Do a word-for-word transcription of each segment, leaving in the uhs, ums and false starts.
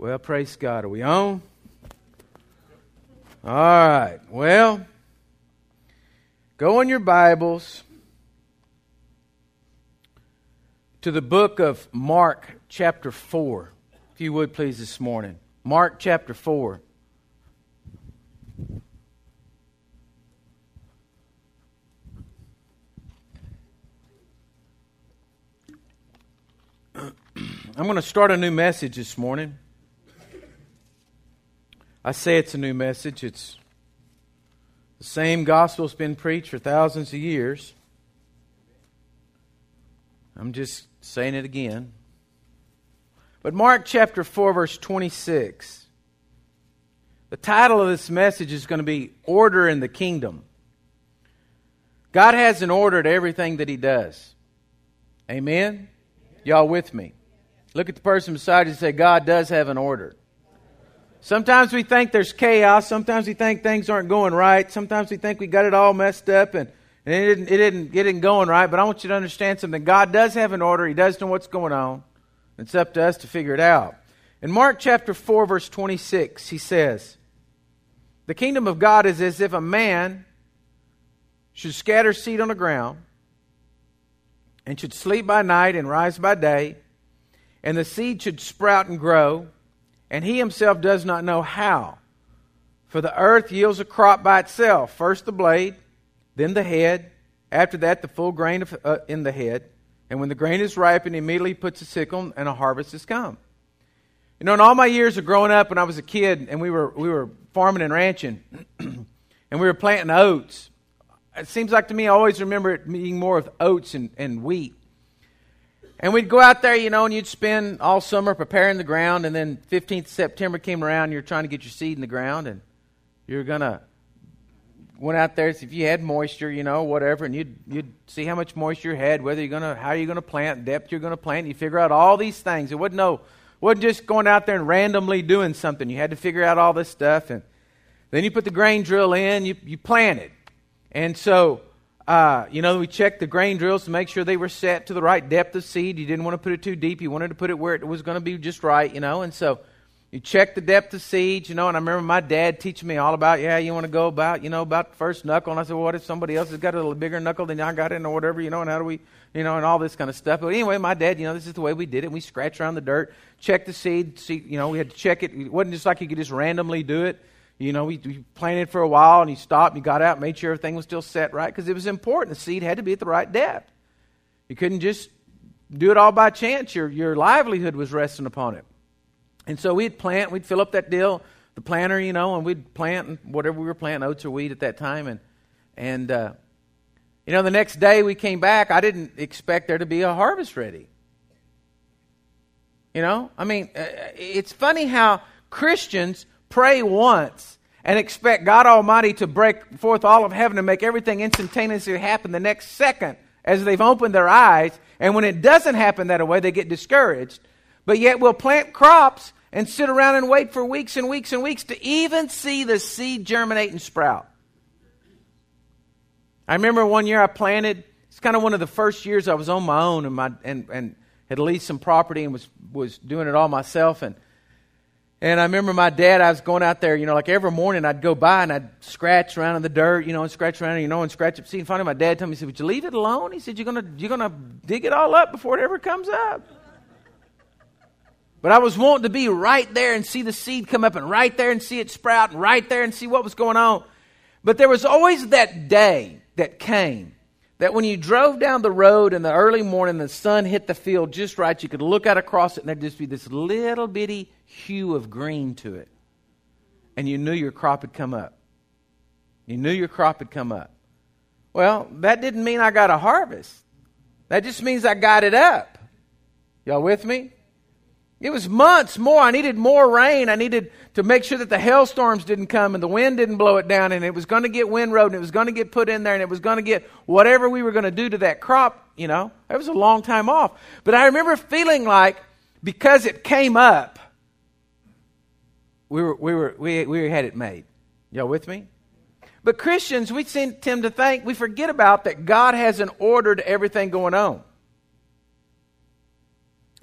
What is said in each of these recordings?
Well, praise God. Are we on? All right. Well, go in your Bibles to the book of Mark chapter four. If you would please this morning. Mark chapter four. I'm going to start a new message this morning. I say it's a new message. It's the same gospel's been preached for thousands of years. I'm just saying it again. But Mark chapter four, verse twenty-six. The title of this message is going to be Order in the Kingdom. God has an order to everything that He does. Amen? Y'all with me? Look at the person beside you and say, God does have an order. Sometimes we think there's chaos. Sometimes we think things aren't going right. Sometimes we think we got it all messed up and, and it didn't, it didn't, it didn't going right. But I want you to understand something. God does have an order. He does know what's going on. It's up to us to figure it out. In Mark chapter four, verse twenty-six, he says, the kingdom of God is as if a man should scatter seed on the ground and should sleep by night and rise by day, and the seed should sprout and grow, and he himself does not know how. For the earth yields a crop by itself, first the blade, then the head, after that the full grain of, uh, in the head. And when the grain is ripened, he immediately puts a sickle, and a harvest has come. You know, in all my years of growing up when I was a kid, and we were we were farming and ranching, and we were planting oats, it seems like to me I always remember it being more of oats and, and wheat. And we'd go out there, you know, and you'd spend all summer preparing the ground, and then fifteenth of September came around, and you're trying to get your seed in the ground, and you're going to, went out there, see if you had moisture, you know, whatever, and you'd you'd see how much moisture you had, whether you're going to, how you're going to plant, depth you're going to plant, you figure out all these things. It wasn't no, wasn't just going out there and randomly doing something. You had to figure out all this stuff, and then you put the grain drill in, you, you planted. And so, Uh, you know, we checked the grain drills to make sure they were set to the right depth of seed. You didn't want to put it too deep. You wanted to put it where it was going to be just right, you know. And so you checked the depth of seed, you know. And I remember my dad teaching me all about, yeah, you want to go about, you know, about the first knuckle. And I said, well, what if somebody else has got a little bigger knuckle than I got it or whatever, you know, and how do we, you know, and all this kind of stuff. But anyway, my dad, you know, this is the way we did it. We scratched around the dirt, checked the seed, see, you know, we had to check it. It wasn't just like you could just randomly do it. You know, we, we planted for a while, and you stopped, and you got out, made sure everything was still set right, because it was important. The seed had to be at the right depth. You couldn't just do it all by chance. Your your livelihood was resting upon it. And so we'd plant, we'd fill up that deal, the planter, you know, and we'd plant whatever we were planting, oats or wheat at that time. And, and uh, you know, the next day we came back, I didn't expect there to be a harvest ready. You know, I mean, uh, it's funny how Christians pray once and expect God Almighty to break forth all of heaven and make everything instantaneously happen the next second as they've opened their eyes. And when it doesn't happen that way, they get discouraged. But yet we'll plant crops and sit around and wait for weeks and weeks and weeks to even see the seed germinate and sprout. I remember one year I planted, it's kind of one of the first years I was on my own and, my, and, and had leased some property and was, was doing it all myself. And And I remember my dad, I was going out there, you know, like every morning I'd go by and I'd scratch around in the dirt, you know, and scratch around, you know, and scratch up seed. And finally my dad told me, he said, would you leave it alone? He said, you're going to you're gonna dig it all up before it ever comes up. But I was wanting to be right there and see the seed come up and right there and see it sprout and right there and see what was going on. But there was always that day that came that when you drove down the road in the early morning, the sun hit the field just right, you could look out across it and there'd just be this little bitty hue of green to it. And you knew your crop had come up. You knew your crop had come up. Well, that didn't mean I got a harvest. That just means I got it up. Y'all with me? It was months more. I needed more rain. I needed to make sure that the hailstorms didn't come and the wind didn't blow it down, and it was going to get windrowed and it was going to get put in there and it was going to get whatever we were going to do to that crop, you know. It was a long time off. But I remember feeling like because it came up, we were we were we we had it made. Y'all with me? But Christians, we tend to think, we forget about that God has an order to everything going on.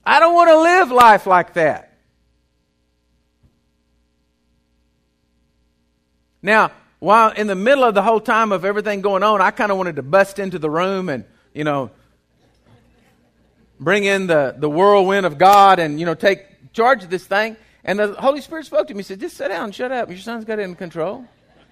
I don't want to live life like that. Now, while in the middle of the whole time of everything going on, I kind of wanted to bust into the room and, you know, bring in the, the whirlwind of God and, you know, take charge of this thing. And the Holy Spirit spoke to me. He said, just sit down and shut up. Your son's got it in control.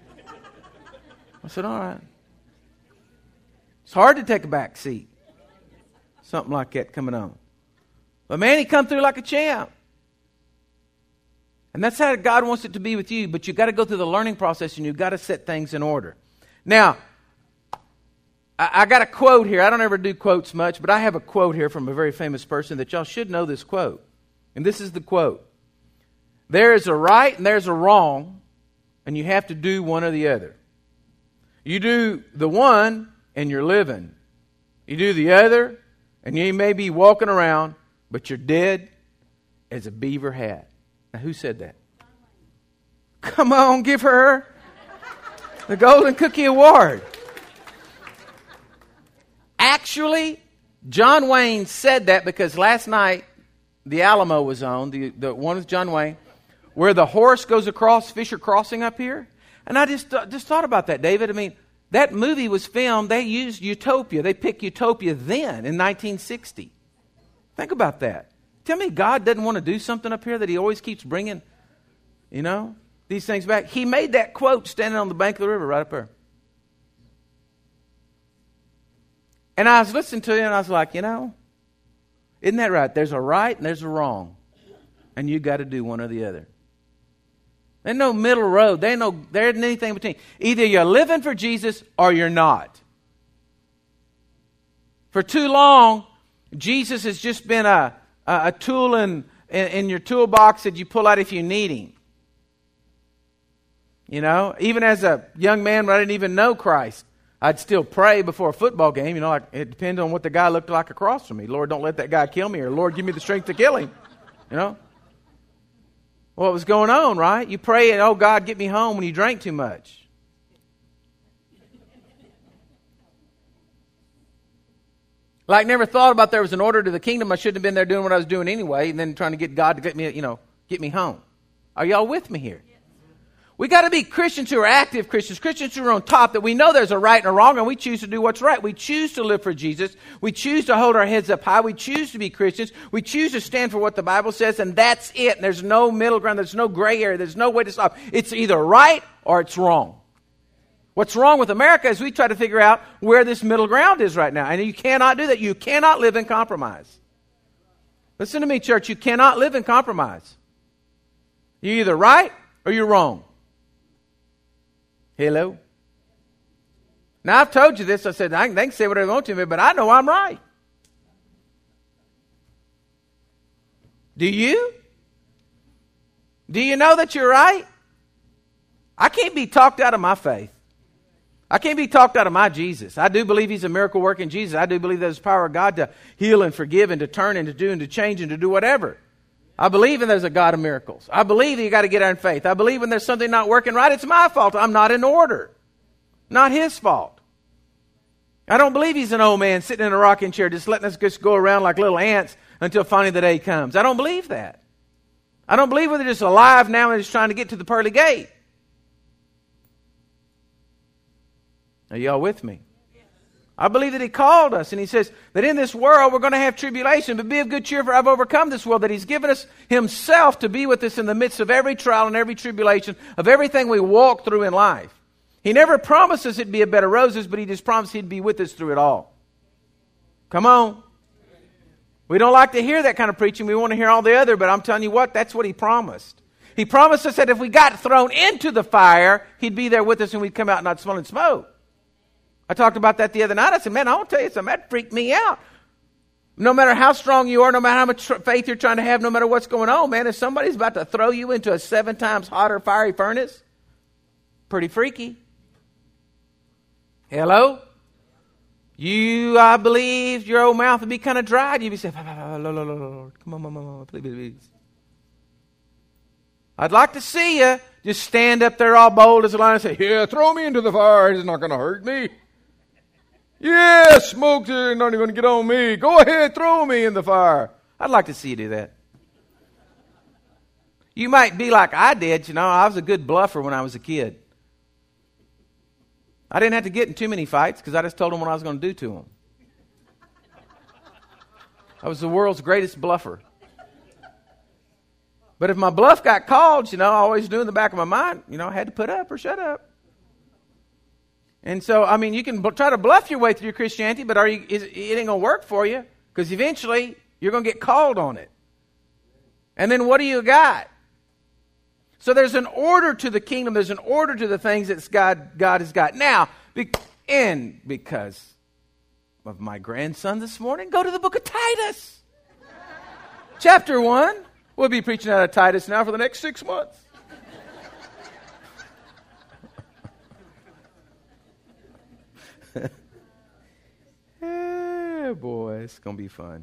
I said, all right. It's hard to take a back seat. Something like that coming on. But man, he come through like a champ. And that's how God wants it to be with you. But you've got to go through the learning process and you've got to set things in order. Now, I, I got a quote here. I don't ever do quotes much, but I have a quote here from a very famous person that y'all should know this quote. And this is the quote. There is a right and there's a wrong, and you have to do one or the other. You do the one and you're living. You do the other and you may be walking around, but you're dead as a beaver hat. Now, who said that? Come on, give her the Golden Cookie Award. Actually, John Wayne said that because last night the Alamo was on, the, the one with John Wayne, where the horse goes across Fisher Crossing up here. And I just just thought about that, David. I mean, that movie was filmed. They used Utopia. They picked Utopia then in nineteen sixty. Think about that. Tell me God doesn't want to do something up here that he always keeps bringing, you know, these things back. He made that quote standing on the bank of the river right up there. And I was listening to it and I was like, you know, isn't that right? There's a right and there's a wrong. And you got to do one or the other. There's no middle road. There ain't no, there isn't anything between. Either you're living for Jesus or you're not. For too long, Jesus has just been a, a, a tool in, in, in your toolbox that you pull out if you need him. You know, even as a young man when I didn't even know Christ, I'd still pray before a football game. You know, like, it depended on what the guy looked like across from me. Lord, don't let that guy kill me, or Lord, give me the strength to kill him. You know? What was going on, right? You pray and, oh, God, get me home when you drank too much. Like, never thought about there was an order to the kingdom. I shouldn't have been there doing what I was doing anyway, and then trying to get God to get me, you know, get me home. Are y'all with me here? We got to be Christians who are active Christians, Christians who are on top, that we know there's a right and a wrong, and we choose to do what's right. We choose to live for Jesus. We choose to hold our heads up high. We choose to be Christians. We choose to stand for what the Bible says, and that's it. And there's no middle ground. There's no gray area. There's no way to stop. It's either right or it's wrong. What's wrong with America is we try to figure out where this middle ground is right now. And you cannot do that. You cannot live in compromise. Listen to me, church. You cannot live in compromise. You're either right or you're wrong. Hello? Now, I've told you this. I said, I can, they can say whatever they want to me, but I know I'm right. Do you? Do you know that you're right? I can't be talked out of my faith. I can't be talked out of my Jesus. I do believe he's a miracle working Jesus. I do believe there's the power of God to heal and forgive and to turn and to do and to change and to do whatever. I believe in there's a God of miracles. I believe that you got to get out in faith. I believe when there's something not working right, it's my fault. I'm not in order. Not his fault. I don't believe he's an old man sitting in a rocking chair just letting us just go around like little ants until finally the day comes. I don't believe that. I don't believe we're just alive now and just trying to get to the pearly gate. Are y'all with me? I believe that he called us, and he says that in this world we're going to have tribulation, but be of good cheer, for I've overcome this world, that he's given us himself to be with us in the midst of every trial and every tribulation, of everything we walk through in life. He never promised us it'd be a bed of roses, but he just promised he'd be with us through it all. Come on. We don't like to hear that kind of preaching. We want to hear all the other, but I'm telling you what, that's what he promised. He promised us that if we got thrown into the fire, he'd be there with us and we'd come out not smelling smoke. I talked about that the other night. I said, man, I want to tell you something. That freaked me out. No matter how strong you are, no matter how much faith you're trying to have, no matter what's going on, man, if somebody's about to throw you into a seven times hotter fiery furnace, pretty freaky. Hello? You, I believe, your old mouth would be kind of dry. You'd be saying, Lord, come on, come on, please, please. I'd like to see you just stand up there all bold as a lion and say, yeah, throw me into the fire. It's not going to hurt me. Yeah, smoke's not even going to get on me. Go ahead, throw me in the fire. I'd like to see you do that. You might be like I did. You know, I was a good bluffer when I was a kid. I didn't have to get in too many fights because I just told them what I was going to do to them. I was the world's greatest bluffer. But if my bluff got called, you know, I always knew in the back of my mind, you know, I had to put up or shut up. And so, I mean, you can b- try to bluff your way through your Christianity, but are you, is, it ain't going to work for you because eventually you're going to get called on it. And then what do you got? So there's an order to the kingdom. There's an order to the things that God, God has got. Now, be, and because of my grandson this morning, go to the book of Titus. Chapter one. We'll be preaching out of Titus now for the next six months. Oh, boy, it's going to be fun.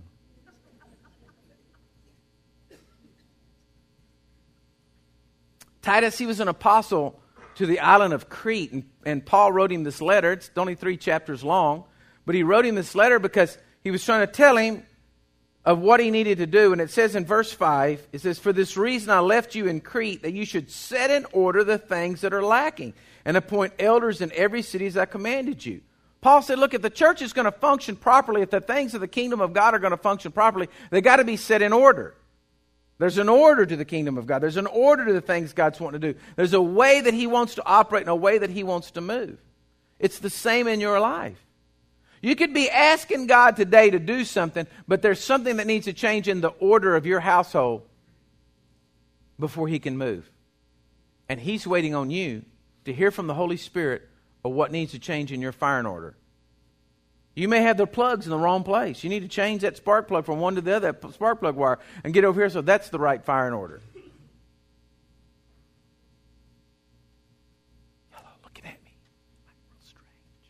Titus, he was an apostle to the island of Crete, and, and Paul wrote him this letter. It's only three chapters long, but he wrote him this letter because he was trying to tell him of what he needed to do. And it says in verse five, it says, "For this reason I left you in Crete, that you should set in order the things that are lacking, and appoint elders in every city as I commanded you." Paul said, look, if the church is going to function properly, if the things of the kingdom of God are going to function properly, they got to be set in order. There's an order to the kingdom of God. There's an order to the things God's wanting to do. There's a way that he wants to operate and a way that he wants to move. It's the same in your life. You could be asking God today to do something, but there's something that needs to change in the order of your household before he can move. And he's waiting on you to hear from the Holy Spirit of what needs to change in your firing order. You may have the plugs in the wrong place. You need to change that spark plug from one to the other, that spark plug wire, and get over here so that's the right firing order. Hello, looking at me. I'm real strange.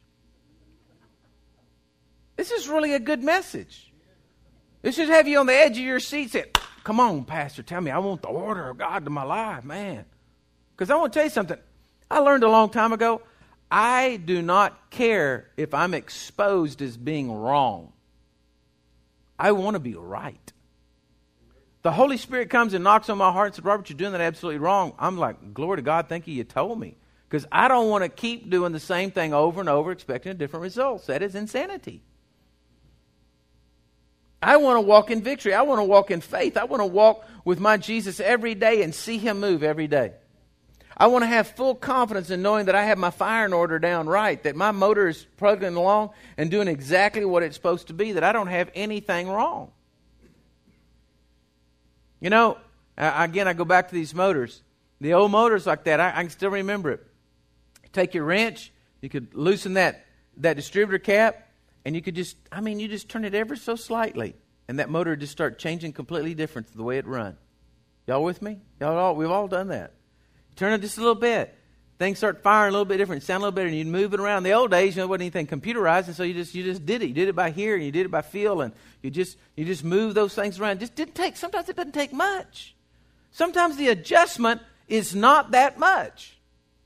This is really a good message. This should have you on the edge of your seat saying, come on, Pastor, tell me, I want the order of God to my life, man. Because I want to tell you something. I learned a long time ago, I do not care if I'm exposed as being wrong. I want to be right. The Holy Spirit comes and knocks on my heart and says, Robert, you're doing that absolutely wrong. I'm like, glory to God, thank you, you told me. Because I don't want to keep doing the same thing over and over expecting different results. That is insanity. I want to walk in victory. I want to walk in faith. I want to walk with my Jesus every day and see him move every day. I want to have full confidence in knowing that I have my firing order down right, that my motor is plugging along and doing exactly what it's supposed to be, that I don't have anything wrong. You know, again, I go back to these motors. The old motors like that, I, I can still remember it. Take your wrench, you could loosen that, that distributor cap, and you could just, I mean, you just turn it ever so slightly, and that motor would just start changing completely different to the way it run. Y'all with me? Y'all all, we've all done that. Turn it just a little bit. Things start firing a little bit different, sound a little better, and you'd move it around. In the old days, you know, there wasn't anything computerized, and so you just you just did it. You did it by hear, and you did it by feel, and you just you just move those things around. It just didn't take. Sometimes it doesn't take much. Sometimes the adjustment is not that much.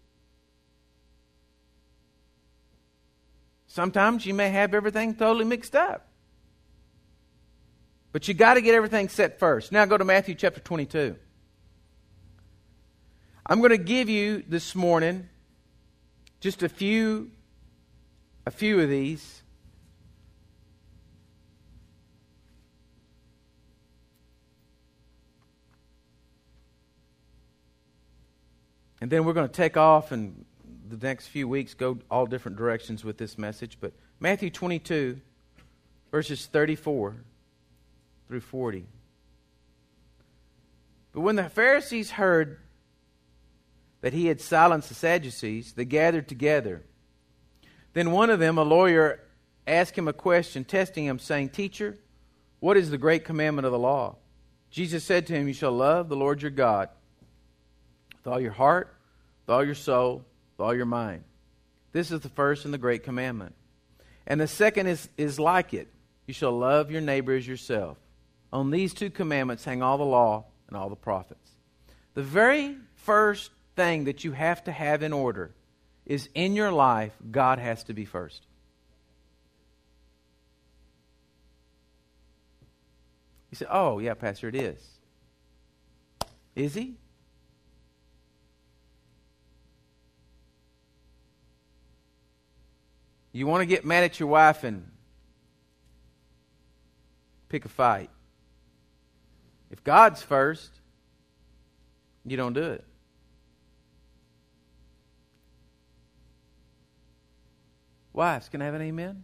Sometimes you may have everything totally mixed up, but you got to get everything set first. Now go to Matthew chapter twenty-two. I'm going to give you this morning just a few, a few of these. And then we're going to take off and the next few weeks go all different directions with this message. But Matthew twenty-two, verses thirty-four through forty. But when the Pharisees heard that he had silenced the Sadducees, they gathered together. Then one of them, a lawyer, asked him a question, testing him, saying, Teacher, what is the great commandment of the law? Jesus said to him, You shall love the Lord your God with all your heart, with all your soul, with all your mind. This is the first and the great commandment. And the second is, is like it. You shall love your neighbor as yourself. On these two commandments hang all the law and all the prophets. The very first thing that you have to have in order is in your life, God has to be first. You say, oh, yeah, Pastor, it is. Is he? You want to get mad at your wife and pick a fight. If God's first, you don't do it. Wives, can I have an amen?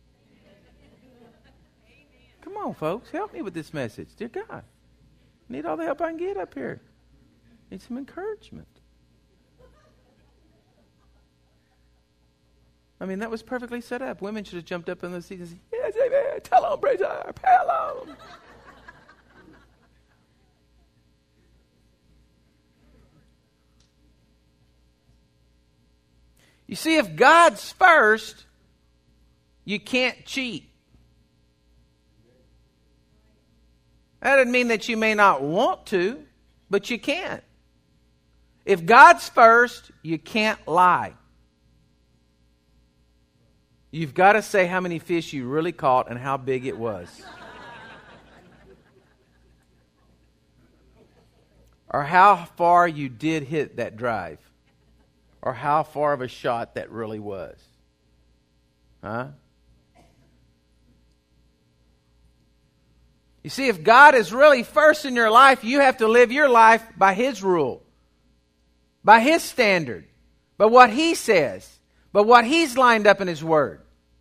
Come on, folks. Help me with this message. Dear God, I need all the help I can get up here. Need some encouragement. I mean, that was perfectly set up. Women should have jumped up in the seat and said, yes, amen. Tell on, praise God. Pal on. You see, if God's first, you can't cheat. That doesn't mean that you may not want to, but you can't. If God's first, you can't lie. You've got to say how many fish you really caught and how big it was. Or how far you did hit that drive. Or how far of a shot that really was. Huh? You see, if God is really first in your life, you have to live your life by His rule. By His standard. By what He says. By what He's lined up in His Word.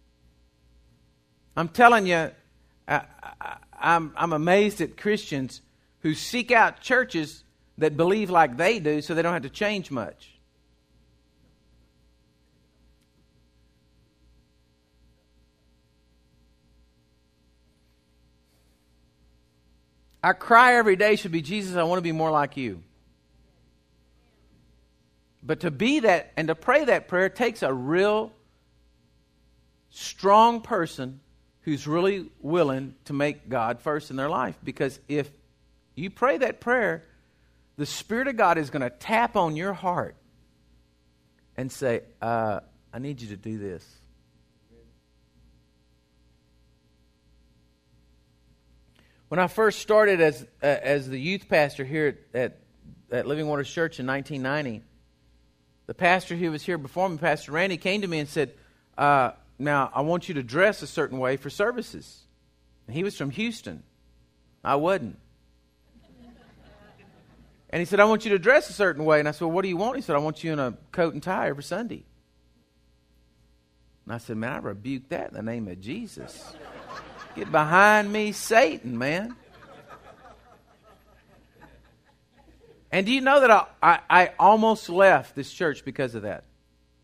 I'm telling you, I, I, I'm, I'm amazed at Christians who seek out churches that believe like they do so they don't have to change much. Our cry every day should be, Jesus, I want to be more like you. But to be that and to pray that prayer takes a real strong person who's really willing to make God first in their life. Because if you pray that prayer, the Spirit of God is going to tap on your heart and say, uh, I need you to do this. When I first started as uh, as the youth pastor here at, at, at Living Waters Church in nineteen ninety, the pastor who was here before me, Pastor Randy, came to me and said, uh, now, I want you to dress a certain way for services. And he was from Houston. I wasn't. And he said, I want you to dress a certain way. And I said, well, what do you want? He said, I want you in a coat and tie every Sunday. And I said, man, I rebuke that in the name of Jesus. Get behind me, Satan, man. And do you know that I, I, I almost left this church because of that?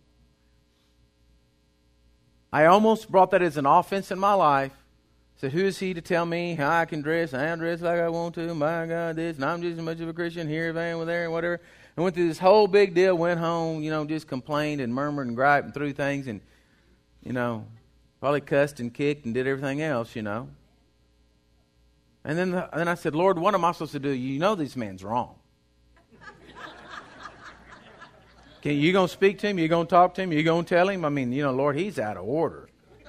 I almost brought that as an offense in my life. Said, who is he to tell me how I can dress? I dress like I want to. My God, this. And I'm just as much of a Christian here, van, with there, and whatever. I went through this whole big deal, went home, you know, just complained and murmured and griped and threw things and, you know, probably cussed and kicked and did everything else, you know. And then, the, then I said, Lord, what am I supposed to do? You know this man's wrong. Can you going to speak to him? You going to talk to him? You going to tell him? I mean, you know, Lord, he's out of order.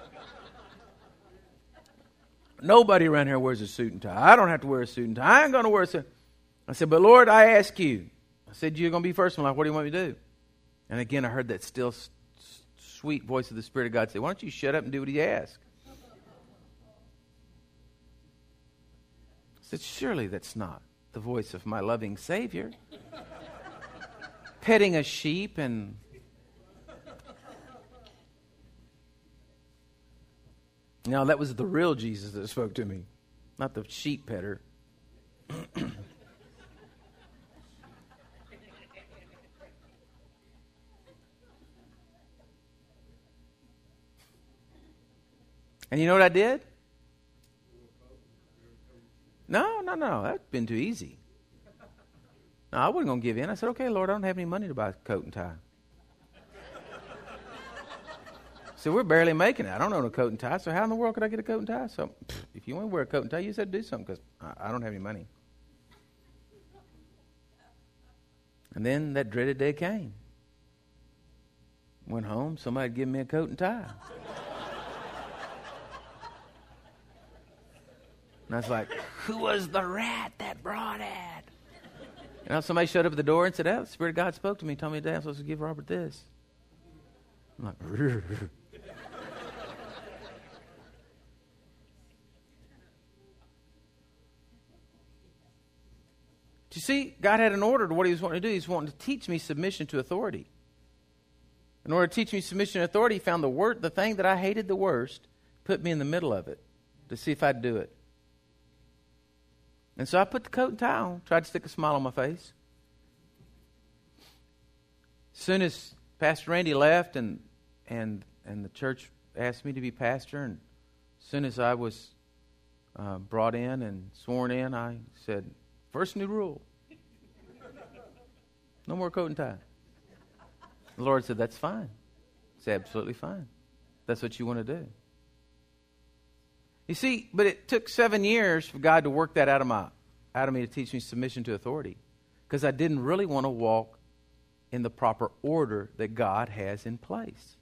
Nobody around here wears a suit and tie. I don't have to wear a suit and tie. I ain't going to wear a suit. I said, but Lord, I ask you. I said, you're going to be first in life. What do you want me to do? And again, I heard that still sweet voice of the Spirit of God say, why don't you shut up and do what He asks? I said, surely that's not the voice of my loving Savior. Petting a sheep and... Now, that was the real Jesus that spoke to me, not the sheep petter. And you know what I did? No, no, no. That's been too easy. No, I wasn't going to give in. I said, okay, Lord, I don't have any money to buy a coat and tie. So we're barely making it. I don't own a coat and tie, so how in the world could I get a coat and tie? So if you want to wear a coat and tie, you said do something because I, I don't have any money. And then that dreaded day came. Went home, somebody had given me a coat and tie. And I was like, who was the rat that brought it? You know, somebody showed up at the door and said, oh, the Spirit of God spoke to me, told me today I'm supposed to give Robert this. I'm like, rrr. Do you see, God had an order to what he was wanting to do. He was wanting to teach me submission to authority. In order to teach me submission to authority, he found the word, the thing that I hated the worst, put me in the middle of it to see if I'd do it. And so I put the coat and tie on, tried to stick a smile on my face. As soon as Pastor Randy left and and and the church asked me to be pastor, and as soon as I was uh, brought in and sworn in, I said, first new rule, no more coat and tie. The Lord said, that's fine. It's absolutely fine. That's what you want to do. You see, but it took seven years for God to work that out of my, out of me to teach me submission to authority, because I didn't really want to walk in the proper order that God has in place.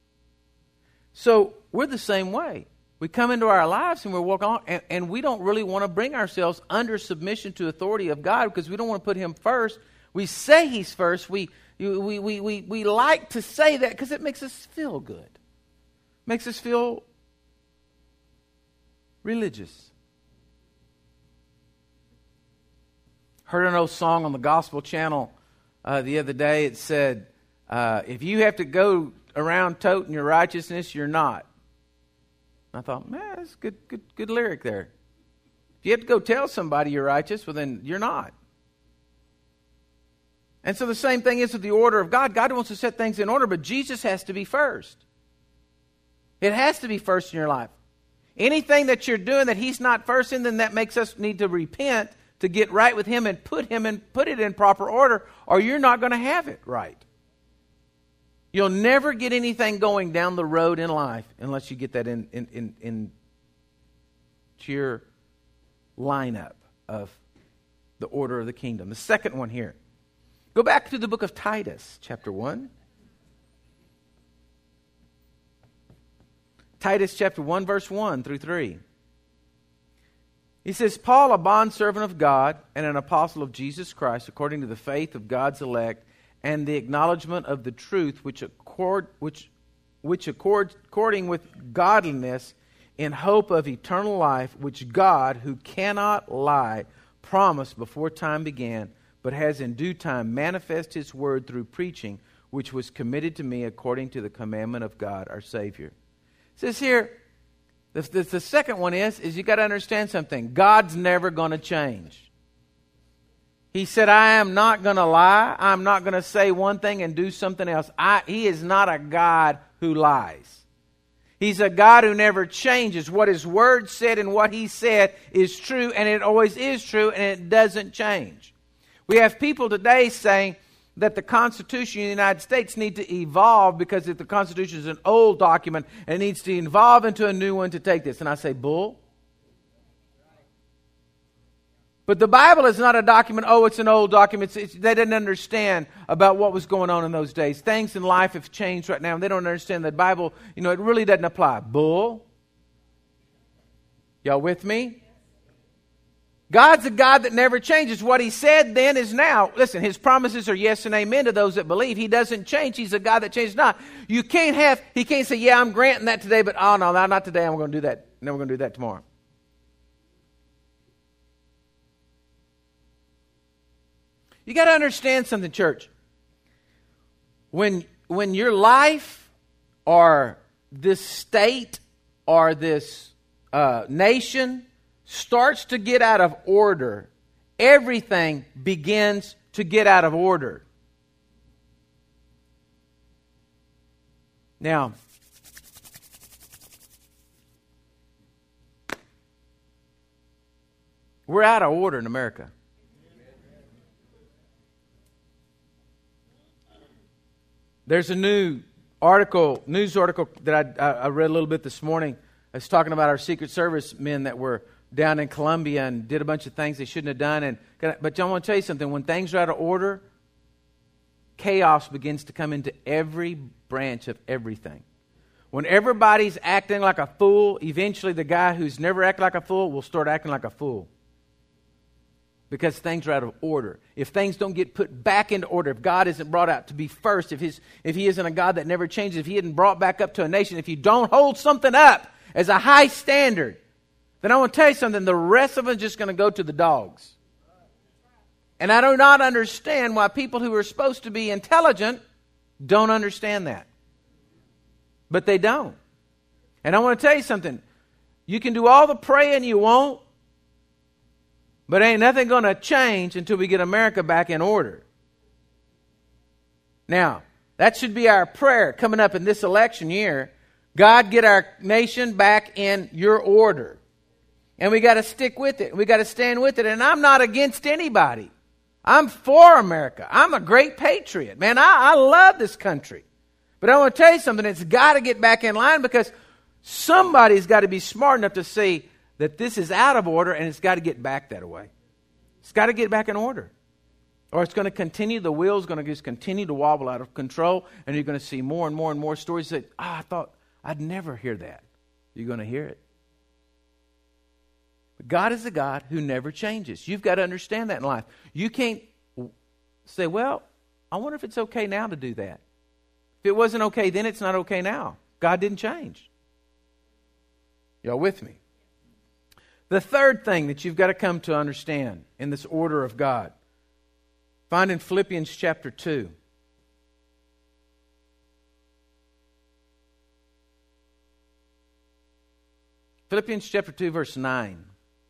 So we're the same way. We come into our lives and we're walking on, and, and we don't really want to bring ourselves under submission to authority of God because we don't want to put Him first. We say He's first. We we we we we like to say that because it makes us feel good. Makes us feel religious. Heard an old song on the Gospel Channel uh, the other day. It said, uh, if you have to go around toting your righteousness, you're not. I thought, man, that's a good, good, good lyric there. If you have to go tell somebody you're righteous, well, then you're not. And so the same thing is with the order of God. God wants to set things in order, but Jesus has to be first. It has to be first in your life. Anything that you're doing that He's not first in, then that makes us need to repent to get right with Him and put Him in, put it in proper order, or you're not going to have it right. You'll never get anything going down the road in life unless you get that in, in, in, in to your lineup of the order of the kingdom. The second one here. Go back to the book of Titus, chapter one. Titus chapter one, verse one through three. He says, Paul, a bondservant of God and an apostle of Jesus Christ, according to the faith of God's elect, and the acknowledgement of the truth which accord which which accord according with godliness, in hope of eternal life, which God, who cannot lie, promised before time began, but has in due time manifest His word through preaching, which was committed to me according to the commandment of God our Savior. It says here, the, the, the second one is, is you got to understand something. God's never going to change. He said, I am not going to lie. I'm not going to say one thing and do something else. I, he is not a God who lies. He's a God who never changes. What His Word said and what He said is true, and it always is true, and it doesn't change. We have people today saying that the Constitution of the United States needs to evolve because if the Constitution is an old document, it needs to evolve into a new one to take this. And I say, bull. But the Bible is not a document, oh, it's an old document. It's, it's, they didn't understand about what was going on in those days. Things in life have changed right now, and they don't understand the Bible. You know, it really doesn't apply. Bull. Y'all with me? God's a God that never changes. What He said then is now. Listen, His promises are yes and amen to those that believe. He doesn't change. He's a God that changes not. You can't have, He can't say, yeah, I'm granting that today, but oh, no, not today. I'm going to do that. No, we're going to do that tomorrow. You got to understand something, church. When, when your life or this state or this uh, nation starts to get out of order, everything begins to get out of order. Now, we're out of order in America. There's a new article, news article that I, I read a little bit this morning. It's talking about our Secret Service men that were down in Colombia and did a bunch of things they shouldn't have done. And but I want to tell you something. When things are out of order, chaos begins to come into every branch of everything. When everybody's acting like a fool, eventually the guy who's never acted like a fool will start acting like a fool. Because things are out of order. If things don't get put back into order, if God isn't brought out to be first, if his, if he isn't a God that never changes, if he isn't brought back up to a nation, if you don't hold something up as a high standard, then I want to tell you something, the rest of them are just going to go to the dogs. And I do not understand why people who are supposed to be intelligent don't understand that. But they don't. And I want to tell you something. You can do all the praying you want, but ain't nothing going to change until we get America back in order. Now, that should be our prayer coming up in this election year. God, get our nation back in your order. And we got to stick with it. We got to stand with it. And I'm not against anybody. I'm for America. I'm a great patriot. Man, I, I love this country. But I want to tell you something. It's got to get back in line because somebody's got to be smart enough to see that this is out of order and it's got to get back that way. It's got to get back in order. Or it's going to continue, the wheel's going to just continue to wobble out of control, and you're going to see more and more and more stories that, ah, oh, I thought I'd never hear that. You're going to hear it. But God is a God who never changes. You've got to understand that in life. You can't say, well, I wonder if it's okay now to do that. If it wasn't okay then, it's not okay now. God didn't change. Y'all with me? The third thing that you've got to come to understand in this order of God, find in Philippians chapter two. Philippians chapter two, verse nine.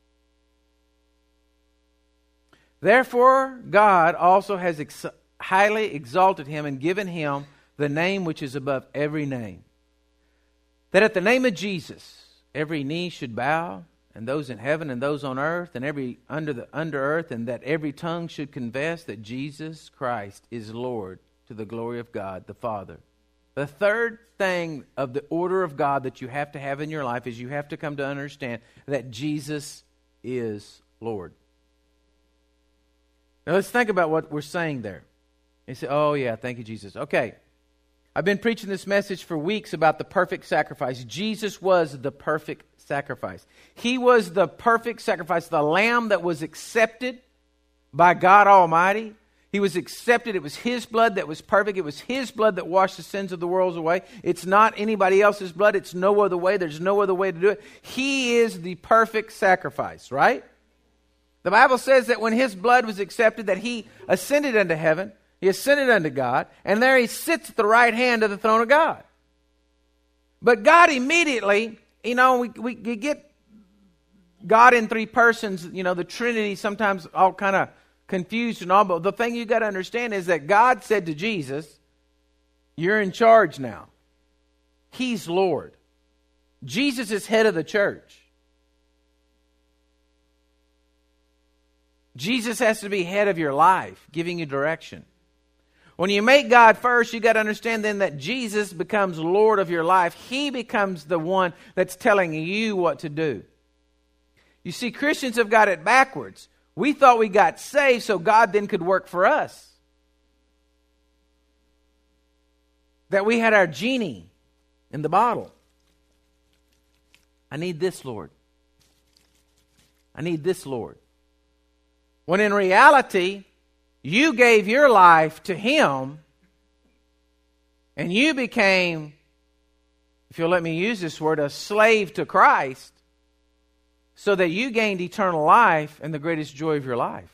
Therefore, God also has ex- highly exalted him and given him the name which is above every name, that at the name of Jesus every knee should bow, and those in heaven and those on earth and every under the under earth, and that every tongue should confess that Jesus Christ is Lord, to the glory of God the Father. The third thing of the order of God that you have to have in your life is you have to come to understand that Jesus is Lord. Now let's think about what we're saying there. You say, oh yeah, thank you, Jesus. Okay. I've been preaching this message for weeks about the perfect sacrifice. Jesus was the perfect sacrifice. He was the perfect sacrifice, the lamb that was accepted by God Almighty. He was accepted. It was His blood that was perfect. It was His blood that washed the sins of the world away. It's not anybody else's blood. It's no other way. There's no other way to do it. He is the perfect sacrifice, right? The Bible says that when His blood was accepted, that He ascended unto heaven. He ascended unto God, and there He sits at the right hand of the throne of God. But God immediately, you know, we, we get God in three persons, you know, the Trinity sometimes all kind of confused and all, but the thing you got to understand is that God said to Jesus, you're in charge now. He's Lord. Jesus is head of the church. Jesus has to be head of your life, giving you direction. When you make God first, you got to understand then that Jesus becomes Lord of your life. He becomes the one that's telling you what to do. You see, Christians have got it backwards. We thought we got saved so God then could work for us. That we had our genie in the bottle. I need this, Lord. I need this, Lord. When in reality, you gave your life to Him, and you became, if you'll let me use this word, a slave to Christ, so that you gained eternal life and the greatest joy of your life.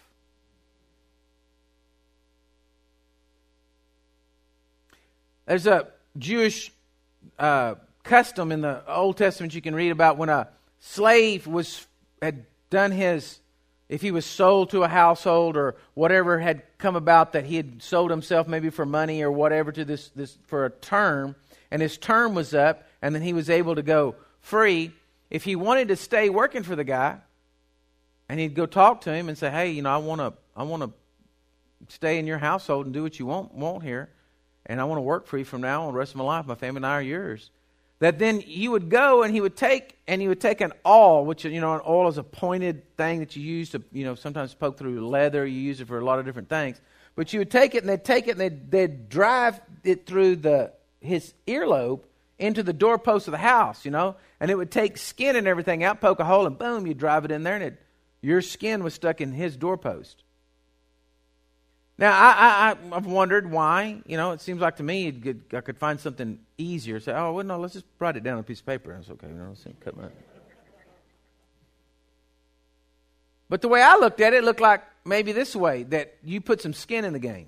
There's a Jewish uh, custom in the Old Testament you can read about when a slave was had done his, if he was sold to a household or whatever had come about, that he had sold himself maybe for money or whatever to this, this for a term, and his term was up, and then he was able to go free. If he wanted to stay working for the guy, and he'd go talk to him and say, hey, you know, I want to I want to stay in your household and do what you want, want here, and I want to work for you from now on the rest of my life. My family and I are yours. That then he would go and he would take, and he would take an awl, which, you know, an awl is a pointed thing that you use to, you know, sometimes poke through leather. You use it for a lot of different things. But you would take it, and they'd take it, and they'd, they'd drive it through the his earlobe into the doorpost of the house, you know, and it would take skin and everything out, poke a hole, and boom, you drive it in there, and it, your skin was stuck in his doorpost. Now, I, I, I've wondered why. You know, it seems like to me it could, I could find something easier. Say, oh, well, no, let's just write it down on a piece of paper. That's okay. You know, let's cut my... But the way I looked at it, it looked like maybe this way, that you put some skin in the game.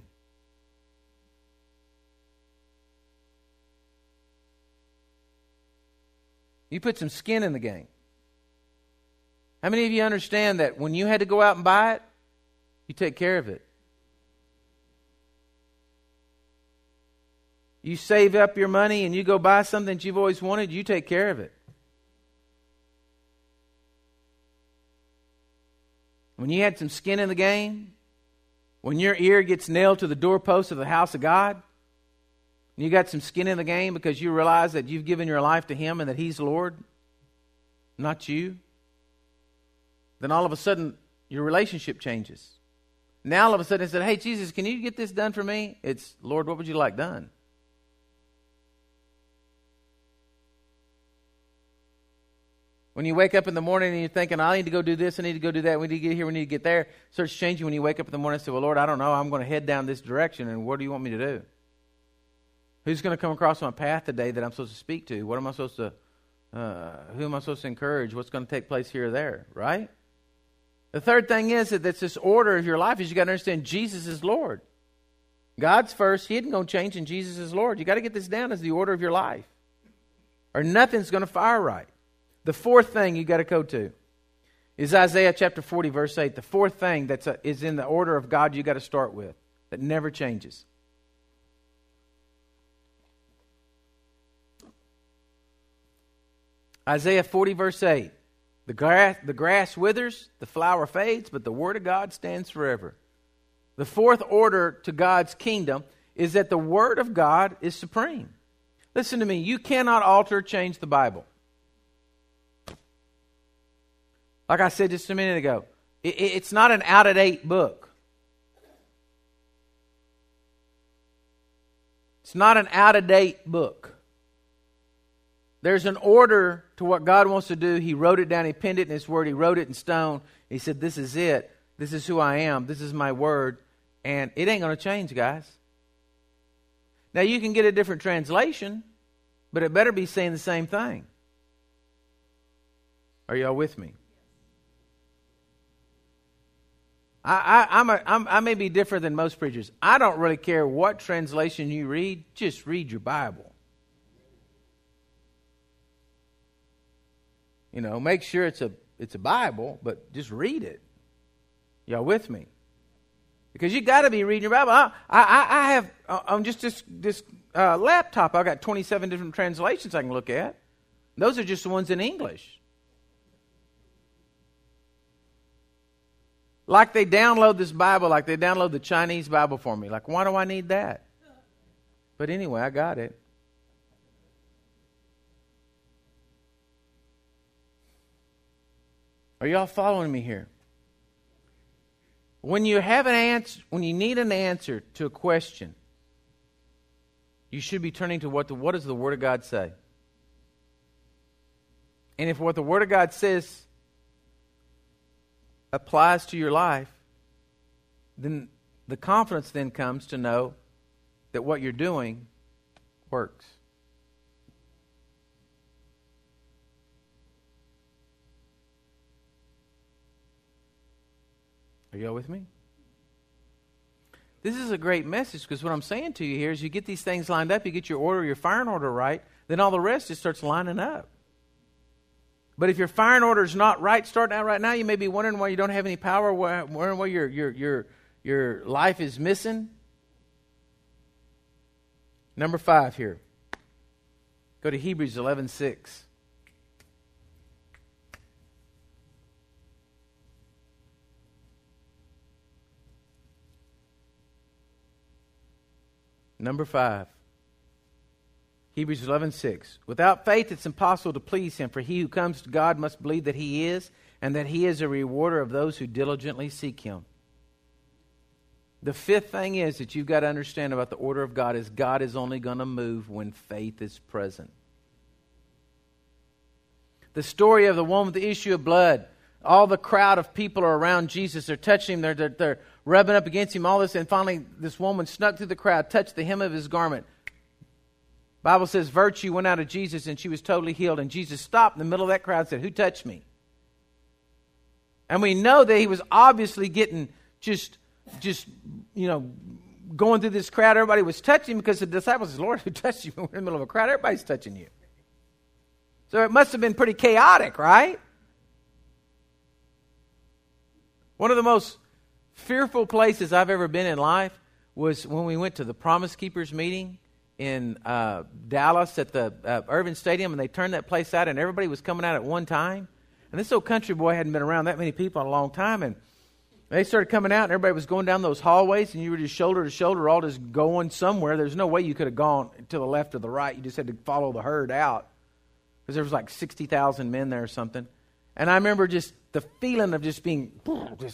You put some skin in the game. How many of you understand that when you had to go out and buy it, you take care of it? You save up your money and you go buy something that you've always wanted, you take care of it. When you had some skin in the game, when your ear gets nailed to the doorpost of the house of God, you got some skin in the game because you realize that you've given your life to Him and that He's Lord, not you, then all of a sudden your relationship changes. Now all of a sudden it said, hey, Jesus, can you get this done for me? It's, Lord, what would you like done? When you wake up in the morning and you're thinking, I need to go do this, I need to go do that, we need to get here, we need to get there, it starts changing when you wake up in the morning and say, well, Lord, I don't know, I'm going to head down this direction, and what do you want me to do? Who's going to come across my path today that I'm supposed to speak to? What am I supposed to, uh, who am I supposed to encourage? What's going to take place here or there, right? The third thing is that that's this order of your life is you got to understand Jesus is Lord. God's first, He isn't going to change, and Jesus is Lord. You got to get this down as the order of your life, or nothing's going to fire right. The fourth thing you got to go to is Isaiah chapter forty, verse eight. The fourth thing that's a, is in the order of God you got to start with that never changes. Isaiah forty, verse eight. The grass, the grass withers, the flower fades, but the word of God stands forever. The fourth order to God's kingdom is that the word of God is supreme. Listen to me. You cannot alter or change the Bible. Like I said just a minute ago, it, it's not an out-of-date book. It's not an out-of-date book. There's an order to what God wants to do. He wrote it down. He penned it in His Word. He wrote it in stone. He said, this is it. This is who I am. This is my Word. And it ain't going to change, guys. Now, you can get a different translation, but it better be saying the same thing. Are y'all with me? I, I, I'm a, I'm, I may be different than most preachers. I don't really care what translation you read. Just read your Bible. You know, make sure it's a it's a Bible, but just read it. Y'all with me? Because you got to be reading your Bible. I I, I have on just this this uh, laptop. I've got twenty-seven different translations I can look at. Those are just the ones in English. Like they download this Bible, like they download the Chinese Bible for me. Like, why do I need that? But anyway, I got it. Are y'all following me here? When you have an answer, when you need an answer to a question, you should be turning to what the, what does the Word of God say? And if what the Word of God says applies to your life, then the confidence then comes to know that what you're doing works. Are y'all with me? This is a great message because what I'm saying to you here is you get these things lined up, you get your order, your firing order right, then all the rest just starts lining up. But if your firing order is not right, starting out right now, you may be wondering why you don't have any power, wondering why your your your your life is missing. Number five here. Go to Hebrews eleven six. Number five. Hebrews eleven six. Without faith it's impossible to please Him, for he who comes to God must believe that He is, and that He is a rewarder of those who diligently seek Him. The fifth thing is that you've got to understand about the order of God is God is only going to move when faith is present. the story of the woman with the issue of blood. All the crowd of people are around Jesus. They're touching him. They're, they're, they're rubbing up against him. All this. And finally, this woman snuck through the crowd, touched the hem of his garment. Bible says virtue went out of Jesus and she was totally healed. And Jesus stopped in the middle of that crowd and said, who touched me? And we know that he was obviously getting just, just, you know, going through this crowd. Everybody was touching him because the disciples said, Lord, who touched you? We're in the middle of a crowd. Everybody's touching you. So it must have been pretty chaotic, right? One of the most fearful places I've ever been in life was when we went to the Promise Keepers meeting in uh, Dallas at the uh, Irving Stadium, and they turned that place out, and everybody was coming out at one time. And this old country boy hadn't been around that many people in a long time, and they started coming out, and everybody was going down those hallways, and you were just shoulder to shoulder, all just going somewhere. There's no way you could have gone to the left or the right. You just had to follow the herd out because there was like sixty thousand men there or something. And I remember just the feeling of just being, just.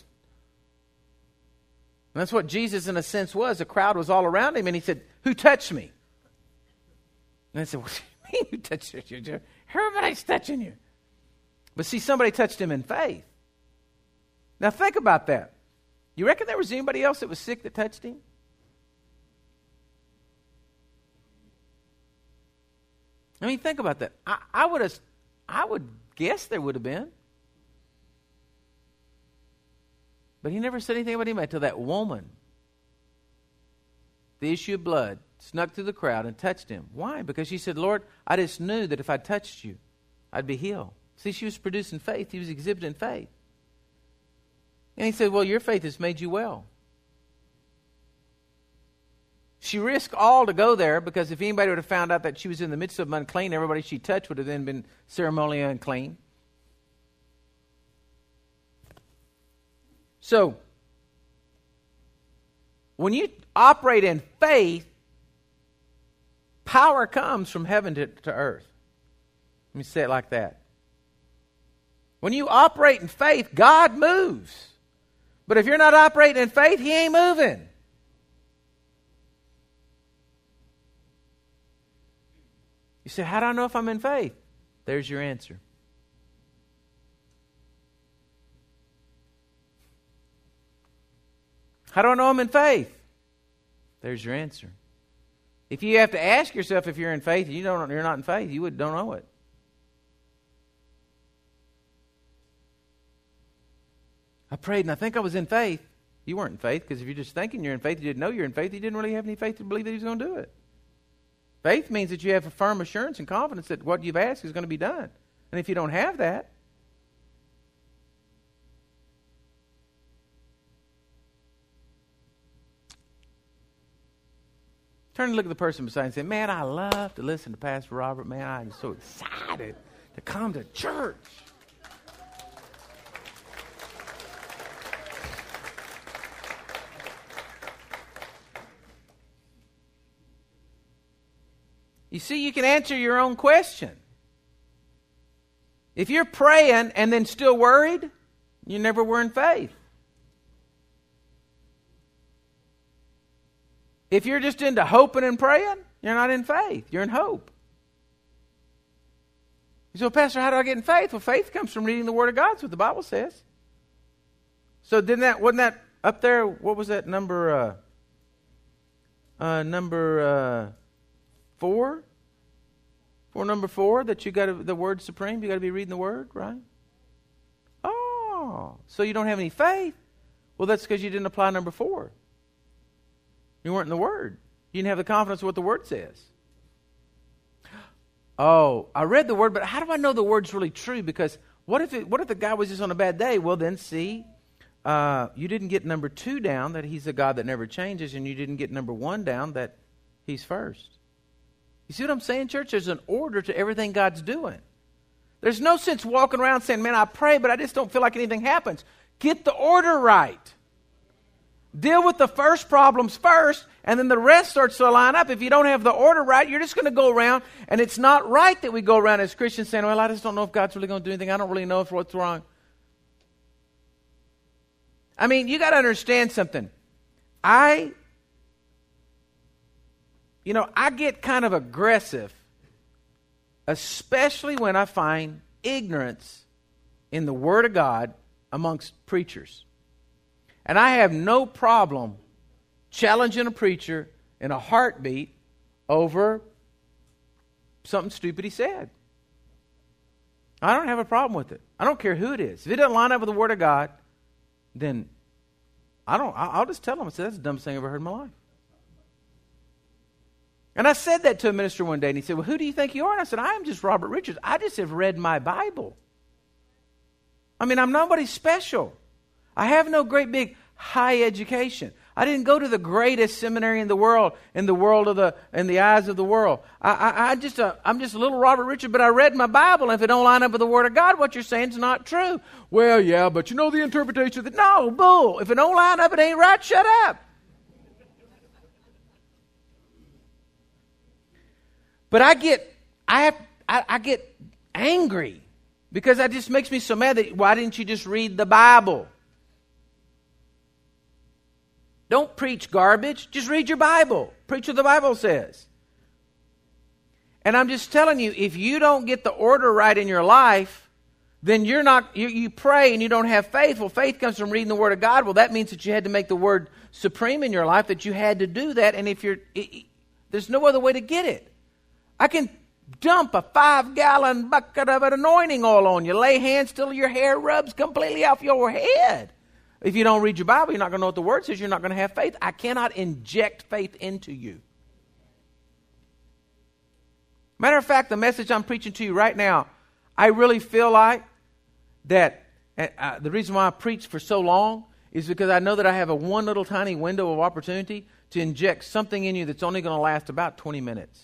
And that's what Jesus, in a sense, was. The crowd was all around him, and he said, who touched me? And I said, what do you mean who touched you? Everybody's touching you. But see, somebody touched him in faith. Now think about that. You reckon there was anybody else that was sick that touched him? I mean, think about that. I, I would have, I would guess there would have been. But he never said anything about him until that woman, the issue of blood, snuck through the crowd and touched him. Why? Because she said, Lord, I just knew that if I touched you, I'd be healed. See, she was producing faith. He was exhibiting faith. And he said, well, your faith has made you well. She risked all to go there because if anybody would have found out that she was in the midst of them unclean, everybody she touched would have then been ceremonially unclean. So, when you operate in faith, power comes from heaven to, to earth. Let me say it like that. When you operate in faith, God moves. But if you're not operating in faith, He ain't moving. You say, how do I know if I'm in faith? There's your answer. How do I know I'm in faith? There's your answer. If you have to ask yourself if you're in faith, you don't, you're not in faith, you would, don't know it. I prayed and I think I was in faith. You weren't in faith because if you're just thinking you're in faith, you didn't know you're in faith, you didn't really have any faith to believe that He was going to do it. Faith means that you have a firm assurance and confidence that what you've asked is going to be done. And if you don't have that, turn and look at the person beside you and say, man, I love to listen to Pastor Robert. Man, I'm so excited to come to church. You see, you can answer your own question. If you're praying and then still worried, you never were in faith. If you're just into hoping and praying, you're not in faith. You're in hope. You say, well, Pastor, how do I get in faith? Well, faith comes from reading the Word of God. That's what the Bible says. So didn't that, wasn't that up there? What was that number? Uh, uh, number uh, four? For number four, that you got the Word supreme. You got to be reading the Word, right? Oh, so you don't have any faith? Well, that's because you didn't apply number four. You weren't in the Word. You didn't have the confidence of what the Word says. Oh, I read the Word, but how do I know the Word's really true? Because what if it, what if the guy was just on a bad day? Well, then see, uh, you didn't get number two down, that He's a God that never changes, and you didn't get number one down, that He's first. You see what I'm saying, church? There's an order to everything God's doing. There's no sense walking around saying, man, I pray, but I just don't feel like anything happens. Get the order right. Deal with the first problems first, and then the rest starts to line up. If you don't have the order right, you're just going to go around, and it's not right that we go around as Christians saying, well, I just don't know if God's really going to do anything. I don't really know if what's wrong. I mean, you got to understand something. I, you know, I get kind of aggressive, especially when I find ignorance in the Word of God amongst preachers. And I have no problem challenging a preacher in a heartbeat over something stupid he said. I don't have a problem with it. I don't care who it is. If it doesn't line up with the Word of God, then I don't. I'll just tell them. I said, that's the dumbest thing I've ever heard in my life. And I said that to a minister one day, and he said, well, who do you think you are? And I said, I am just Robert Richards. I just have read my Bible. I mean, I'm nobody special. I have no great big high education. I didn't go to the greatest seminary in the world, in the world of the, in the eyes of the world. I, I, I just, uh, I'm just a little Robert Richards, but I read my Bible, and if it don't line up with the Word of God, what you're saying is not true. Well, yeah, but you know the interpretation of the, no, bull. If it don't line up, it ain't right, shut up. But I get, I have, I, I get angry because that just makes me so mad that why didn't you just read the Bible? Don't preach garbage. Just read your Bible. Preach what the Bible says. And I'm just telling you, if you don't get the order right in your life, then you're not, you, you pray and you don't have faith. Well, faith comes from reading the Word of God. Well, that means that you had to make the Word supreme in your life, that you had to do that. And if you're, it, there's no other way to get it. I can dump a five-gallon bucket of anointing oil on you. Lay hands till your hair rubs completely off your head. If you don't read your Bible, you're not going to know what the Word says. You're not going to have faith. I cannot inject faith into you. Matter of fact, the message I'm preaching to you right now, I really feel like that uh, the reason why I preach for so long is because I know that I have a one little tiny window of opportunity to inject something in you that's only going to last about twenty minutes.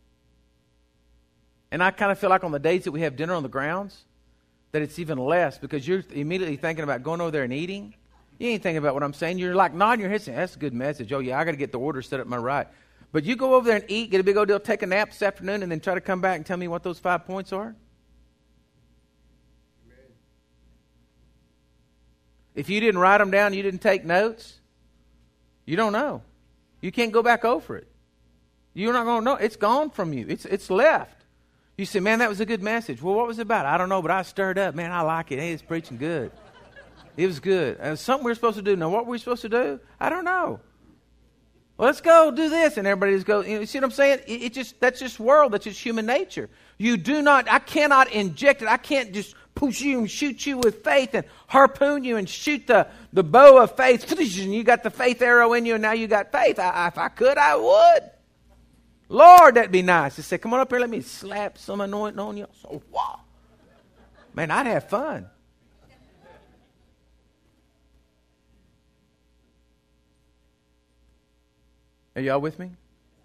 And I kind of feel like on the days that we have dinner on the grounds, that it's even less because you're immediately thinking about going over there and eating. You ain't thinking about what I'm saying. You're like nodding your head saying, that's a good message. Oh, yeah, I got to get the order set up my right. But you go over there and eat, get a big old deal, take a nap this afternoon, and then try to come back and tell me what those five points are? Amen. If you didn't write them down, you didn't take notes, you don't know. You can't go back over it. You're not going to know. It's gone from you. It's it's left. You say, man, that was a good message. Well, what was it about? I don't know, but I stirred up. Man, I like it. Hey, it's preaching good. It was good. And something we we're supposed to do. Now, what were we supposed to do? I don't know. Well, let's go do this. And everybody just goes, you, know, you see what I'm saying? It, it just That's just world. That's just human nature. You do not, I cannot inject it. I can't just push you and shoot you with faith and harpoon you and shoot the, the bow of faith. And you got the faith arrow in you and now you got faith. I, if I could, I would. Lord, that'd be nice. He said, come on up here, let me slap some anointing on you. So, wow. Man, I'd have fun. Are y'all with me?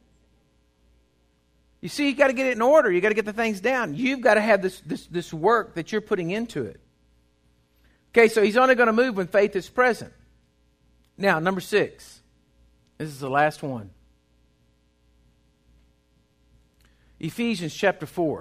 You see, you got to get it in order. You got to get the things down. You've got to have this, this, this work that you're putting into it. Okay, so he's only going to move when faith is present. Now, number six. This is the last one. Ephesians chapter four.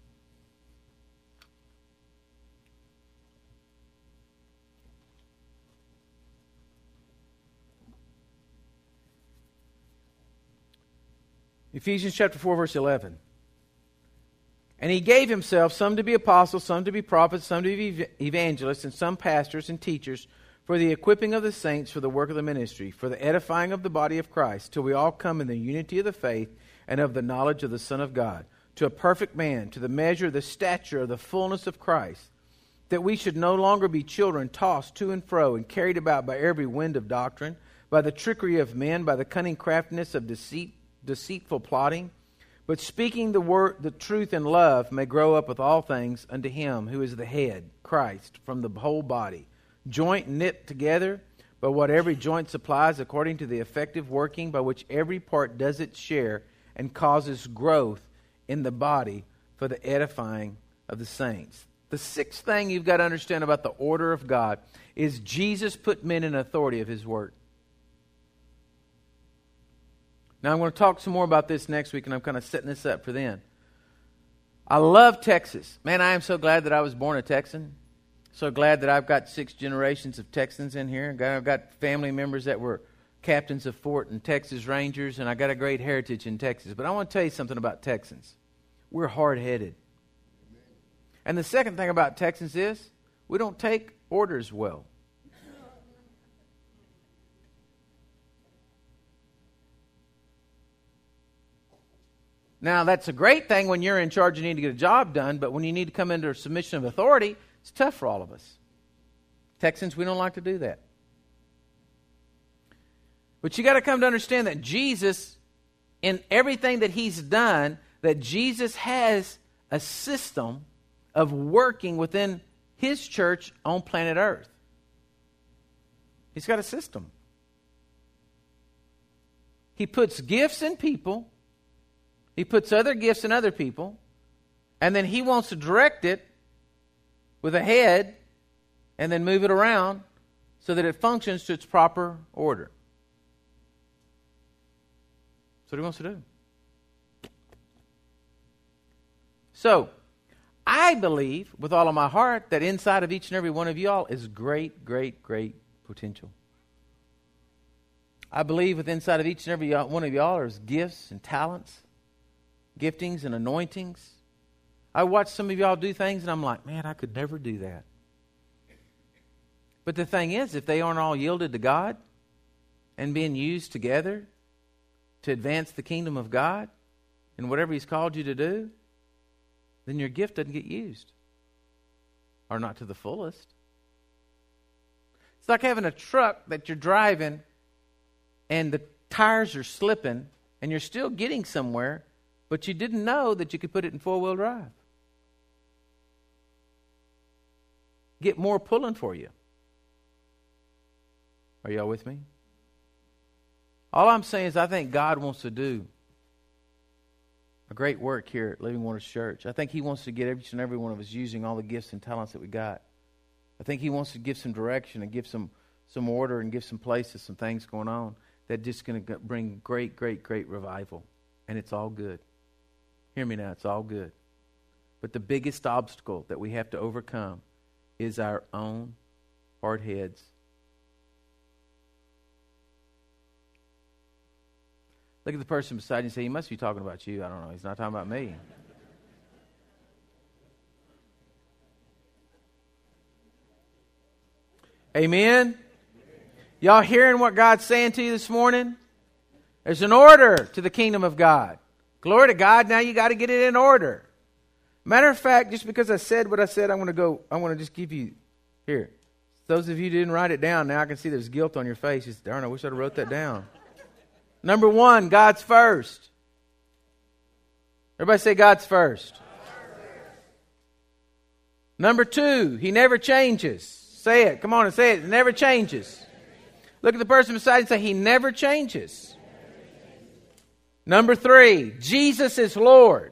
Ephesians chapter four, verse eleven. And he gave himself some to be apostles, some to be prophets, some to be evangelists, and some pastors and teachers for the equipping of the saints for the work of the ministry, for the edifying of the body of Christ, till we all come in the unity of the faith and of the knowledge of the Son of God, to a perfect man, to the measure, the stature of the fullness of Christ, that we should no longer be children tossed to and fro and carried about by every wind of doctrine, by the trickery of men, by the cunning craftiness of deceit, deceitful plotting, but speaking the word, the truth in love, may grow up with all things unto him who is the head, Christ, from the whole body, joint knit together by what every joint supplies, according to the effective working by which every part does its share, and causes growth in the body for the edifying of the saints. The sixth thing you've got to understand about the order of God is Jesus put men in authority of his word. Now I'm going to talk some more about this next week, and I'm kind of setting this up for then. I love Texas. Man, I am so glad that I was born a Texan. So glad that I've got six generations of Texans in here. I've got family members that were captains of fort and Texas Rangers, and I got a great heritage in Texas. But I want to tell you something about Texans. We're hard-headed. And the second thing about Texans is we don't take orders well. Now, that's a great thing when you're in charge and need to get a job done, but when you need to come under submission of authority, it's tough for all of us. Texans, we don't like to do that. But you got to come to understand that Jesus, in everything that He's done, that Jesus has a system of working within His church on planet Earth. He's got a system. He puts gifts in people. He puts other gifts in other people. And then He wants to direct it with a head and then move it around so that it functions to its proper order. That's what He wants to do. So, I believe with all of my heart that inside of each and every one of y'all is great, great, great potential. I believe with inside of each and every one of y'all is gifts and talents, giftings and anointings. I watch some of y'all do things and I'm like, man, I could never do that. But the thing is, if they aren't all yielded to God and being used together to advance the kingdom of God and whatever He's called you to do, then your gift doesn't get used. Or not to the fullest. It's like having a truck that you're driving and the tires are slipping and you're still getting somewhere, but you didn't know that you could put it in four-wheel drive. Get more pulling for you. Are y'all with me? All I'm saying is I think God wants to do a great work here at Living Waters Church. I think He wants to get each and every one of us using all the gifts and talents that we got. I think He wants to give some direction and give some, some order and give some places, some things going on that just going to bring great, great, great revival. And it's all good. Hear me now, it's all good. But the biggest obstacle that we have to overcome is our own hard heads. Look at the person beside you and say, he must be talking about you. I don't know. He's not talking about me. Amen? Y'all hearing what God's saying to you this morning? There's an order to the kingdom of God. Glory to God. Now you got to get it in order. Matter of fact, just because I said what I said, I'm going to go, I want to just give you, here. Those of you who didn't write it down, now I can see there's guilt on your face. Just, darn, I wish I'd have wrote that down. Number one, God's first. Everybody say God's first. God's first. Number two, He never changes. Say it. Come on and say it. It never changes. Look at the person beside you and say, He never changes. Number three, Jesus is Lord.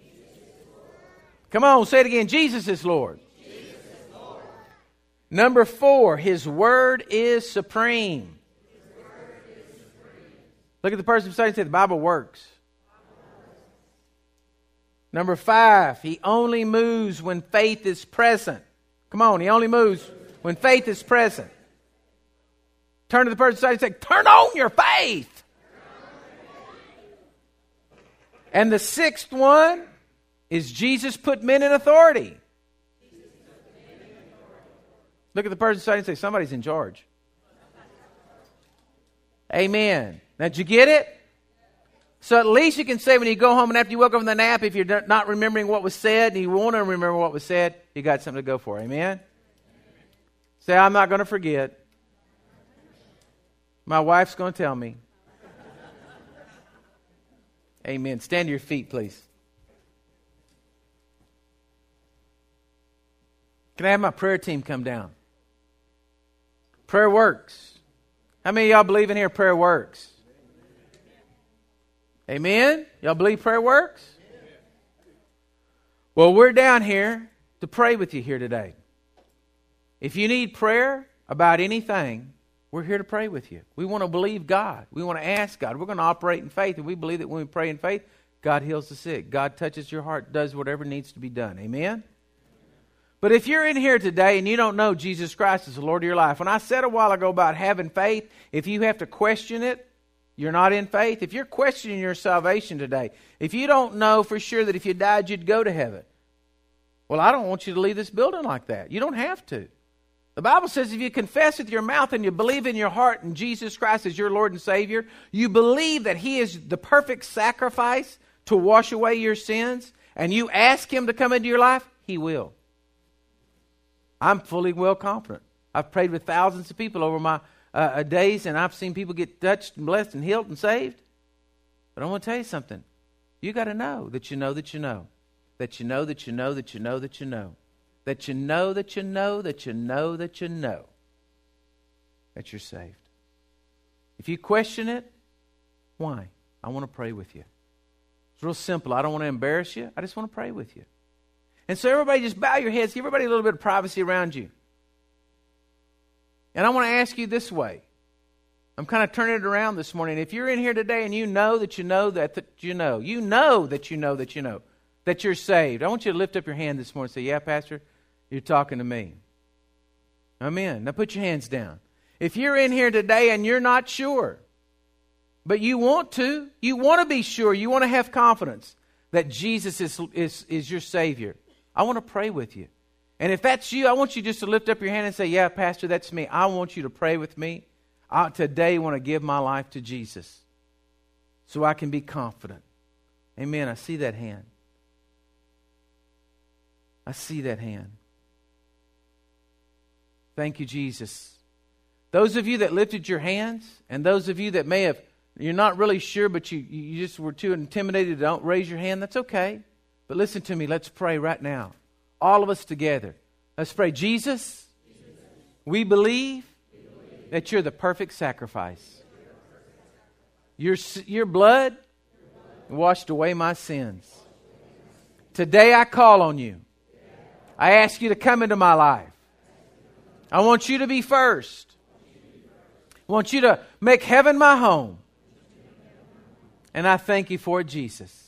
Come on, say it again. Jesus is Lord. Jesus is Lord. Number four, His Word is supreme. Look at the person beside you and say, the Bible works. Number five, He only moves when faith is present. Come on, He only moves when faith is present. Turn to the person beside you and say, turn on your faith. And the sixth one is Jesus put men in authority. Look at the person beside you and say, somebody's in charge. Amen. Now, did you get it? So at least you can say when you go home and after you woke up from the nap, if you're not remembering what was said and you want to remember what was said, you got something to go for. Amen? Say, I'm not going to forget. My wife's going to tell me. Amen. Stand to your feet, please. Can I have my prayer team come down? Prayer works. How many of y'all believe in here prayer works? Amen? Y'all believe prayer works? Well, we're down here to pray with you here today. If you need prayer about anything, we're here to pray with you. We want to believe God. We want to ask God. We're going to operate in faith, and we believe that when we pray in faith, God heals the sick. God touches your heart, does whatever needs to be done. Amen? But if you're in here today and you don't know Jesus Christ as the Lord of your life, when I said a while ago about having faith, if you have to question it, you're not in faith. If you're questioning your salvation today, if you don't know for sure that if you died you'd go to heaven, Well, I don't want you to leave this building like that. You don't have to. The Bible says if you confess with your mouth and you believe in your heart in Jesus Christ as your Lord and Savior, you believe that He is the perfect sacrifice to wash away your sins, and you ask Him to come into your life, He will. I'm fully well confident. I've prayed with thousands of people over my uh, days, and I've seen people get touched and blessed and healed and saved. But I want to tell you something. You got to know that you know that you know. That you know that you know that you know that you know. That you know that you know that you know that you know that you're saved. If you question it, why? I want to pray with you. It's real simple. I don't want to embarrass you. I just want to pray with you. And so everybody just bow your heads. Give everybody a little bit of privacy around you. And I want to ask you this way. I'm kind of turning it around this morning. If you're in here today and you know that you know that, that you know, you know that you know that you know that you're saved, I want you to lift up your hand this morning and say, yeah, Pastor, you're talking to me. Amen. Now put your hands down. If you're in here today and you're not sure, but you want to, you want to be sure, you want to have confidence that Jesus is, is, is your Savior, I want to pray with you. And if that's you, I want you just to lift up your hand and say, yeah, Pastor, that's me. I want you to pray with me. I today want to give my life to Jesus so I can be confident. Amen. I see that hand. I see that hand. Thank you, Jesus. Those of you that lifted your hands, and those of you that may have, you're not really sure, but you, you just were too intimidated to don't raise your hand, that's okay. But listen to me. Let's pray right now. All of us together. Let's pray. Jesus, Jesus. We, believe we believe that you're the perfect sacrifice. Your, your blood washed away my sins. Today I call on you. I ask you to come into my life. I want you to be first. I want you to make heaven my home. And I thank you for it, Jesus.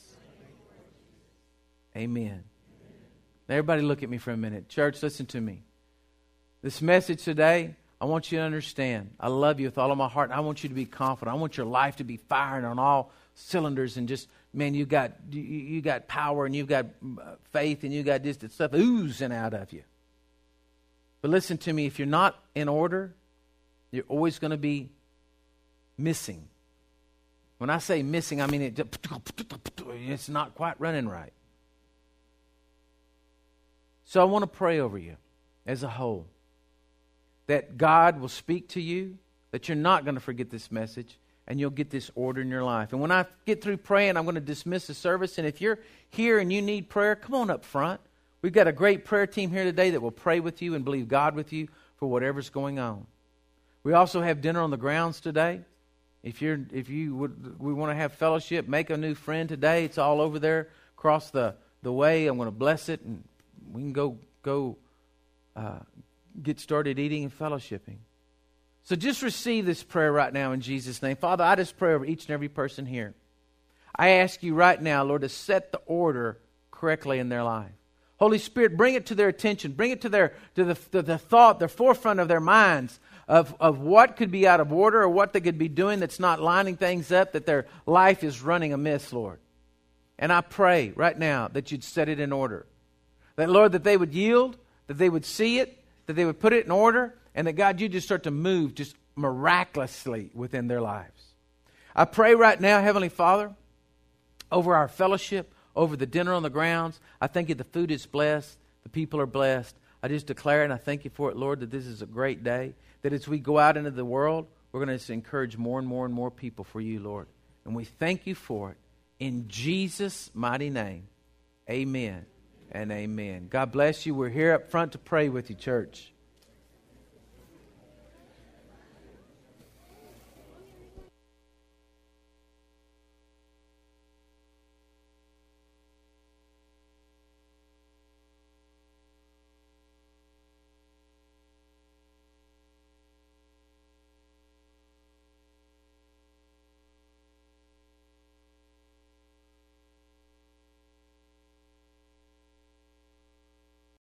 Amen. Everybody look at me for a minute. Church, listen to me. This message today, I want you to understand. I love you with all of my heart. And I want you to be confident. I want your life to be firing on all cylinders and just, man, you got you, you got power and you've got faith and you got this stuff oozing out of you. But listen to me. If you're not in order, you're always going to be missing. When I say missing, I mean it, it's not quite running right. So I want to pray over you as a whole. That God will speak to you. That you're not going to forget this message. And you'll get this order in your life. And when I get through praying, I'm going to dismiss the service. And if you're here and you need prayer, come on up front. We've got a great prayer team here today that will pray with you and believe God with you for whatever's going on. We also have dinner on the grounds today. If you're, if you would, we want to have fellowship, make a new friend today. It's all over there across the, the way. I'm going to bless it, and we can go go uh, get started eating and fellowshipping. So just receive this prayer right now in Jesus' name. Father, I just pray over each and every person here. I ask you right now, Lord, to set the order correctly in their life. Holy Spirit, bring it to their attention. Bring it to their to the, to the thought, the forefront of their minds of, of what could be out of order or what they could be doing that's not lining things up, that their life is running amiss, Lord. And I pray right now that you'd set it in order. That, Lord, that they would yield, that they would see it, that they would put it in order, and that, God, you just start to move just miraculously within their lives. I pray right now, Heavenly Father, over our fellowship, over the dinner on the grounds. I thank you the food is blessed, the people are blessed. I just declare, and I thank you for it, Lord, that this is a great day, that as we go out into the world, we're going to encourage more and more and more people for you, Lord. And we thank you for it. In Jesus' mighty name, amen and amen. God bless you. We're here up front to pray with you, church.